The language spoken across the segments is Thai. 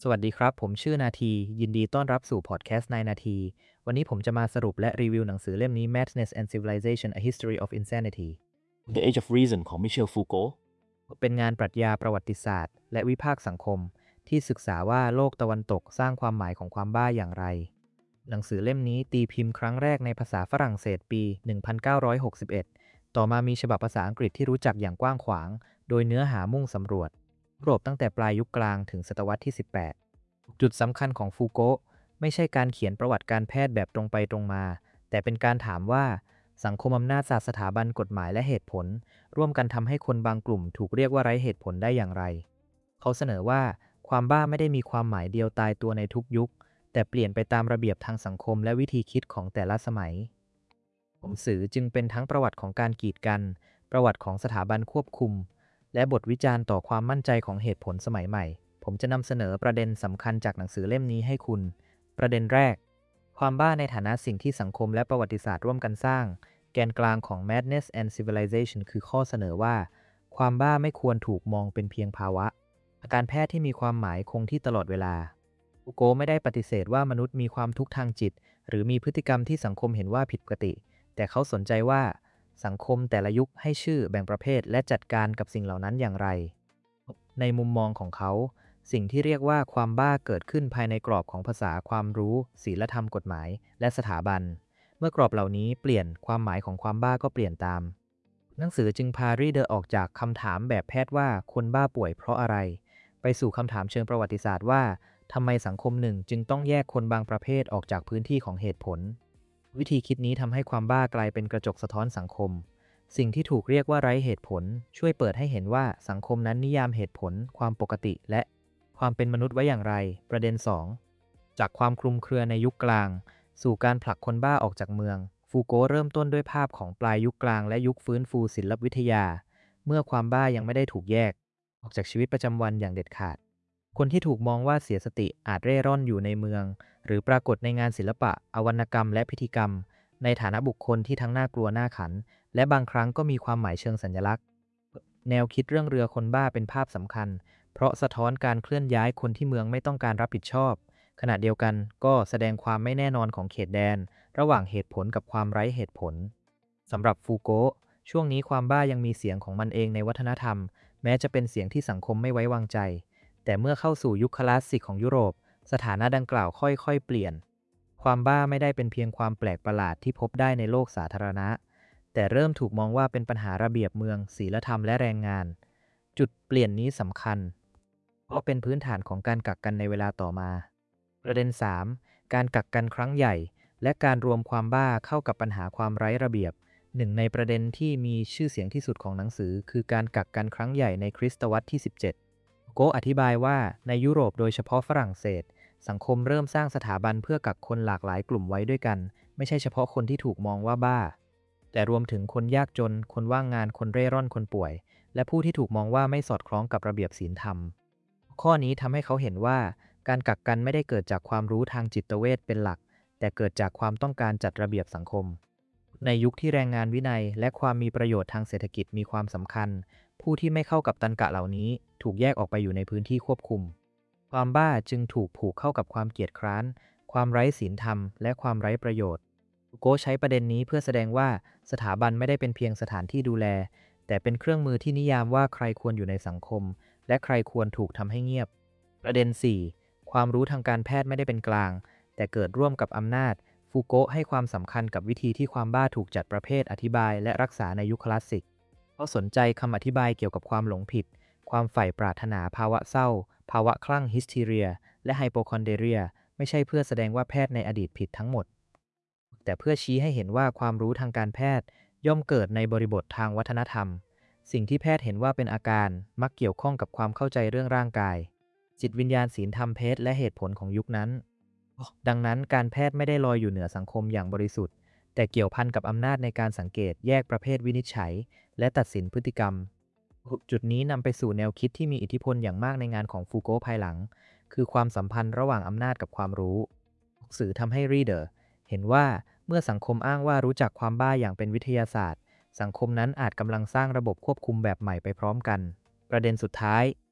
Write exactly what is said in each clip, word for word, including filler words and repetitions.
สวัสดีครับผมชื่อนาทียินดีต้อนรับสู่พอดแคสต์นายนาทีวันนี้ผมจะมาสรุปและรีวิวหนังสือเล่มนี้ Madness and Civilization: A History of Insanity The Age of Reason ของมิเชลฟูโกเป็นงานปรัชญาประวัติศาสตร์และวิพากษ์สังคมที่ศึกษาว่าโลกตะวันตกสร้างความหมายของความบ้าอย่างไรหนังสือเล่มนี้ตีพิมพ์ครั้งแรกในภาษาฝรั่งเศสปีหนึ่งพันเก้าร้อยหกสิบเอ็ดต่อมามีฉบับภาษาอังกฤษที่รู้จักอย่างกว้างขวางโดยเนื้อหามุ่งสำรวจยุโรปตั้งแต่ปลายยุคกลางถึงศตวรรษที่สิบแปด จุดสำคัญของฟูโกะไม่ใช่การเขียนประวัติการแพทย์แบบตรงไปตรงมาแต่เป็นการถามว่าสังคมอำนาจศาสตร์สถาบันกฎหมายและเหตุผลร่วมกันทำให้คนบางกลุ่มถูกเรียกว่าไร้เหตุผลได้อย่างไรเขาเสนอว่าความบ้าไม่ได้มีความหมายเดียวตายตัวในทุกยุคแต่เปลี่ยนไปตามระเบียบทางสังคมและวิธีคิดของแต่ละสมัยหนังสือจึงเป็นทั้งประวัติของการกีดกันประวัติของสถาบันควบคุมและบทวิจารณ์ต่อความมั่นใจของเหตุผลสมัยใหม่ ผมจะนำเสนอประเด็นสำคัญจากหนังสือเล่มนี้ให้คุณ ประเด็นแรก ความบ้าในฐานะสิ่งที่สังคมและประวัติศาสตร์ร่วมกันสร้าง แกนกลางของ Madness and Civilization คือข้อเสนอว่า ความบ้าไม่ควรถูกมองเป็นเพียงภาวะอาการแพทย์ที่มีความหมายคงที่ตลอดเวลาฟูโกไม่ได้ปฏิเสธว่ามนุษย์มีความทุกข์ทางจิต หรือมีพฤติกรรมที่สังคมเห็นว่าผิดปกติ แต่เขาสนใจว่าสังคมแต่ละยุคให้ชื่อแบ่งประเภทและจัดการกับสิ่งเหล่านั้นอย่างไร ในมุมมองของเขา สิ่งที่เรียกว่าความบ้าเกิดขึ้นภายในกรอบของภาษาความรู้ ศีลธรรมกฎหมาย และสถาบัน เมื่อกรอบเหล่านี้เปลี่ยนความหมายของความบ้าก็เปลี่ยนตาม หนังสือจึงพารีเดอร์ออกจากคำถามแบบแพทย์ว่าคนบ้าป่วยเพราะอะไร ไปสู่คำถามเชิงประวัติศาสตร์ว่าทำไมสังคมหนึ่งจึงต้องแยกคนบางประเภทออกจากพื้นที่ของเหตุผล วิธีคิดนี้ทำให้ความบ้ากลายเป็นกระจกสะท้อนสังคม สิ่งที่ถูกเรียกว่าไร้เหตุผลช่วยเปิดให้เห็นว่าสังคมนั้นนิยามเหตุผล ความปกติและความเป็นมนุษย์ไว้อย่างไร ประเด็น สอง จากความคลุมเครือในยุคกลางสู่การผลักคนบ้าออกจากเมืองฟูโกเริ่มต้นด้วยภาพของปลายยุคกลางและยุคฟื้นฟูศิลปวิทยาเมื่อความบ้ายังไม่ได้ถูกแยกออกจากชีวิตประจำวันอย่างเด็ดขาดคนที่ถูกมองว่าเสียสติอาจเร่ร่อนอยู่ในเมืองหรือปรากฏในงานศิลปะอวรรณกรรมและพิธีกรรมในฐานะบุคคลที่ทั้งน่ากลัวน่าขันและบางครั้งก็มีความหมายเชิงสัญลักษณ์แนวคิดเรื่องเรือคนบ้าเป็นภาพสำคัญเพราะสะท้อนการเคลื่อนย้ายคนที่เมืองไม่ต้องการรับผิดชอบขณะเดียวกันก็แสดงความไม่แน่นอนของเขตแดนระหว่างเหตุผลกับความไร้เหตุผลสำหรับฟูโกะช่วงนี้ความบ้ายังมีเสียงของมันเองในวัฒนธรรมแม้จะเป็นเสียงที่สังคมไม่ไว้วางใจแต่เมื่อเข้าสู่ยุคคลาสสิกของยุโรปสถานะดังกล่าวค่อยๆเปลี่ยนความบ้าไม่ได้เป็นเพียงความแปลกประหลาดที่พบได้ในโลกสาธารณะแต่เริ่มถูกมองว่าเป็นปัญหาระเบียบเมืองศีลธรรมและแรงงานจุดเปลี่ยนนี้สำคัญเพราะเป็นพื้นฐานของการกักกันในเวลาต่อมาประเด็น สาม การกักกันครั้งใหญ่และการรวมความบ้าเข้ากับปัญหาความไร้ระเบียบหนึ่งในประเด็นที่มีชื่อเสียงที่สุดของหนังสือคือการกักกันครั้งใหญ่ในคริสตวรรษที่สิบเจ็ดโกอธิบายว่าในยุโรปโดยเฉพาะฝรั่งเศสสังคมเริ่มสร้างสถาบันเพื่อกักคนหลากหลายกลุ่มไว้ด้วยกันไม่ใช่เฉพาะคนที่ถูกมองว่าบ้าแต่รวมถึงคนยากจนคนว่างงานคนเร่ร่อนคนป่วยและผู้ที่ถูกมองว่าไม่สอดคล้องกับระเบียบศีลธรรมข้อนี้ทำให้เขาเห็นว่าการกักกันไม่ได้เกิดจากความรู้ทางจิตเวชเป็นหลักแต่เกิดจากความต้องการจัดระเบียบสังคมในยุคที่แรงงานวินัยและความมีประโยชน์ทางเศรษฐกิจมีความสำคัญผู้ที่ไม่เข้ากับตรรกะเหล่านี้ถูกแยกออกไปอยู่ในพื้นที่ควบคุมความบ้าจึงถูกผูกเข้ากับความเกียจคร้านความไร้ศีลธรรมและความไร้ประโยชน์โกใช้ประเด็นนี้เพื่อแสดงว่าสถาบันไม่ได้เป็นเพียงสถานที่ดูแลแต่เป็นเครื่องมือที่นิยามว่าใครควรอยู่ในสังคมและใครควรถูกทำให้เงียบประเด็น สี่ ความรู้ทางการแพทย์ไม่ได้เป็นกลางแต่เกิดร่วมกับอำนาจฟูโกะให้ความสำคัญกับวิธีที่ความบ้าถูกจัดประเภทอธิบายและรักษาในยุคคลาสสิกเขาสนใจคำอธิบายเกี่ยวกับความหลงผิดความใฝ่ปรารถนาภาวะเศร้าภาวะคลั่งฮิสทีเรียและไฮโปคอนเดเรียไม่ใช่เพื่อแสดงว่าแพทย์ในอดีตผิดทั้งหมดแต่เพื่อชี้ให้เห็นว่าความรู้ทางการแพทย์ย่อมเกิดในบริบททางวัฒนธรรมสิ่งที่แพทย์เห็นว่าเป็นอาการมักเกี่ยวข้องกับความเข้าใจเรื่องร่างกายจิตวิญญาณศีลธรรมเพศและเหตุผลของยุคนั้นดังนั้นการแพทย์ไม่ได้ลอยอยู่เหนือสังคมอย่างบริสุทธิ์แต่เกี่ยวพันกับอำนาจในการสังเกตแยกประเภทวินิจฉัยและตัดสินพฤติกรรมจุดนี้นำไปสู่แนวคิดที่มีอิทธิพลอย่างมากในงานของฟูโกภายหลังคือความสัมพันธ์ระหว่างอำนาจกับความรู้หนังสือทำให้รีเดอร์เห็นว่าเมื่อสังคมอ้างว่ารู้จักความบ้าอย่างเป็นวิทยาศาสตร์สังคมนั้นอาจกำลังสร้างระบบควบคุมแบบใหม่ไปพร้อมกันประเด็นสุดท้าย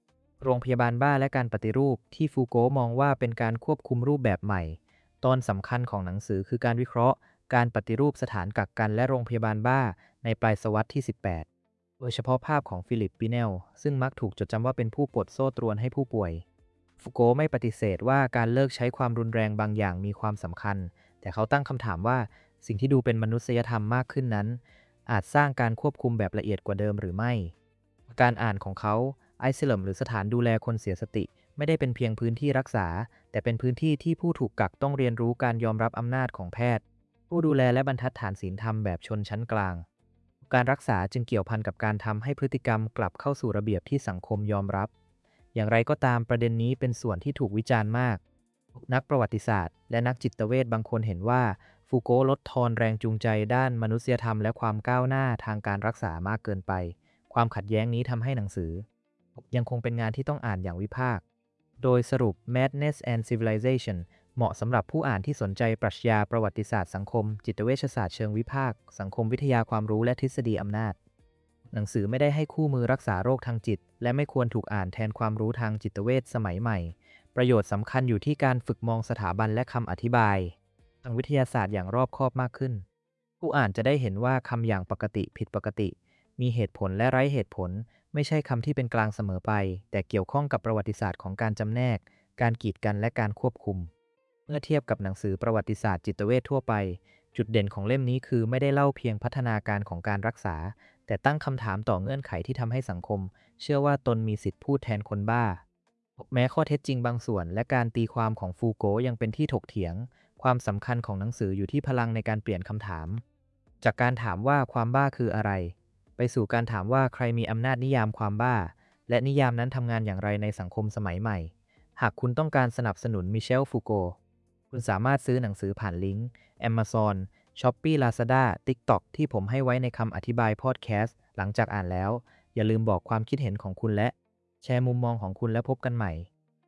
โรงพยาบาลบ้าและการปฏิรูปที่ฟูโกมองว่าเป็นการควบคุมรูปแบบใหม่ตอนสำคัญของหนังสือคือการวิเคราะห์การปฏิรูปสถานกักกันและโรงพยาบาลบ้าในปลายศตวรรษที่สิบแปดโดยเฉพาะภาพของฟิลิปปิเนลซึ่งมักถูกจดจำว่าเป็นผู้ปลดโซ่ตรวนให้ผู้ป่วยฟูโกไม่ปฏิเสธว่าการเลิกใช้ความรุนแรงบางอย่างมีความสำคัญแต่เขาตั้งคำถามว่าสิ่งที่ดูเป็นมนุษยธรรมมากขึ้นนั้นอาจสร้างการควบคุมแบบละเอียดกว่าเดิมหรือไม่การอ่านของเขาไอซิลัมหรือสถานดูแลคนเสียสติไม่ได้เป็นเพียงพื้นที่รักษาแต่เป็นพื้นที่ที่ผู้ถูกกักต้องเรียนรู้การยอมรับอำนาจของแพทย์ผู้ดูแลและบรรทัดฐานศีลธรรมแบบชนชั้นกลางการรักษาจึงเกี่ยวพันกับการทำให้พฤติกรรมกลับเข้าสู่ระเบียบที่สังคมยอมรับอย่างไรก็ตามประเด็นนี้เป็นส่วนที่ถูกวิจารณ์มากนักประวัติศาสตร์และนักจิตเวชบางคนเห็นว่าฟูโกลดทอนแรงจูงใจด้านมนุษยธรรมและความก้าวหน้าทางการรักษามากเกินไปความขัดแย้งนี้ทำให้หนังสือยังคงเป็นงานที่ต้องอ่านอย่างวิพากษ์โดยสรุป Madness and Civilization เหมาะสำหรับผู้อ่านที่สนใจปรัชญาประวัติศาสตร์สังคมจิตเวชศาสตร์เชิงวิพากษ์สังคมวิทยาความรู้และทฤษฎีอำนาจหนังสือไม่ได้ให้คู่มือรักษาโรคทางจิตและไม่ควรถูกอ่านแทนความรู้ทางจิตเวชสมัยใหม่ประโยชน์สำคัญอยู่ที่การฝึกมองสถาบันและคำอธิบายทางวิทยาศาสตร์อย่างรอบคอบมากขึ้นผู้อ่านจะได้เห็นว่าคำอย่างปกติผิดปกติมีเหตุผลและไร้เหตุผลไม่ใช่คำที่เป็นกลางเสมอไปแต่เกี่ยวข้องกับประวัติศาสตร์ของการจำแนกการกีดกันและการควบคุมเมื่อเทียบกับหนังสือประวัติศาสตร์จิตเวชทั่วไปจุดเด่นของเล่มนี้คือไม่ได้เล่าเพียงพัฒนาการของการรักษาแต่ตั้งคำถามต่อเงื่อนไขที่ทำให้สังคมเชื่อว่าตนมีสิทธิพูดแทนคนบ้าแม้ข้อเท็จจริงบางส่วนและการตีความของฟูโกยังเป็นที่ถกเถียงความสำคัญของหนังสืออยู่ที่พลังในการเปลี่ยนคำถามจากการถามว่าความบ้าคืออะไรไปสู่การถามว่าใครมีอำนาจนิยามความบ้าและนิยามนั้นทำงานอย่างไรในสังคมสมัยใหม่หากคุณต้องการสนับสนุนมิเชลฟูโกคุณสามารถซื้อหนังสือผ่านลิงก์ Amazon Shopee Lazada TikTok ที่ผมให้ไว้ในคำอธิบายพอดแคสต์หลังจากอ่านแล้วอย่าลืมบอกความคิดเห็นของคุณและแชร์มุมมองของคุณและพบกันใหม่